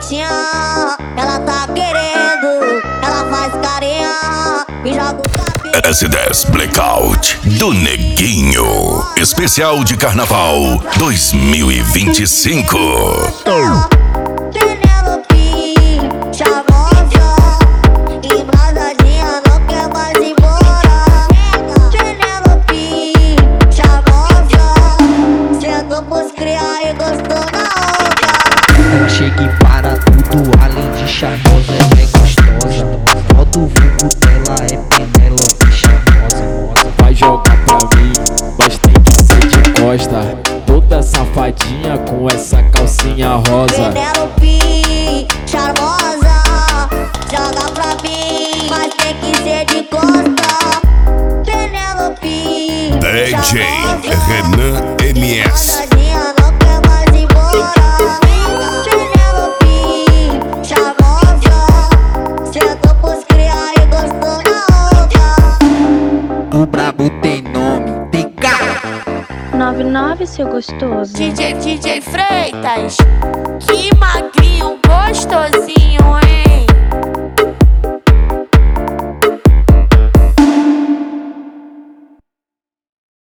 calcinha, ela tá querendo, ela faz carinha e joga o cabelo. S10 Blackout do Neguinho, especial de Carnaval 2025. Penelope, charmosa, embrasadinha, não quer mais ir embora. Penelope, charmosa, sentou pros criar e gostou na onda. Ela chega e para tudo, além de charmosa, ela é gostosa. Modo vulgo dela é Penelope charmosa. Vai jogar pra mim, mas tem que ser de costa. Toda safadinha com essa calcinha rosa. Penelope, charmosa, joga pra mim, mas tem que ser de costa. Penelope, DJ Renan MS. embrasadinha, não quer mais ir embora. Penelope, charmosa, sentou pros criar e gostou na onda. O brabo tem nome, tem cara. 99, seu gostoso. DJ Freitas, que magrinho gostosinho, hein?